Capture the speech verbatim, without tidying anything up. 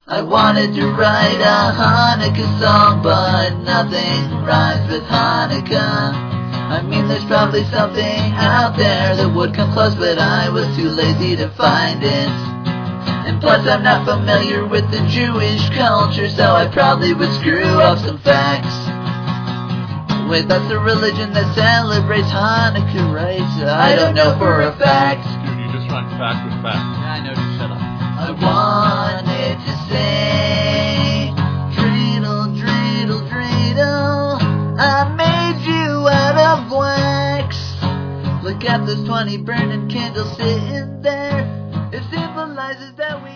I wanted to write a Hanukkah song, but nothing rhymes with Hanukkah. I mean, there's probably something out there that would come close, but I was too lazy to find it. And plus, I'm not familiar with the Jewish culture, so I probably would screw up some facts. Wait, that's the religion that celebrates Hanukkah, right? I don't know for a fact. Dude, you just rhymed fact with fact. Yeah, I know, just shut up. I wanted to say, dreidel, dreidel, dreidel, I made you out of wax. Look at those twenty burning candles sitting there. It symbolizes that we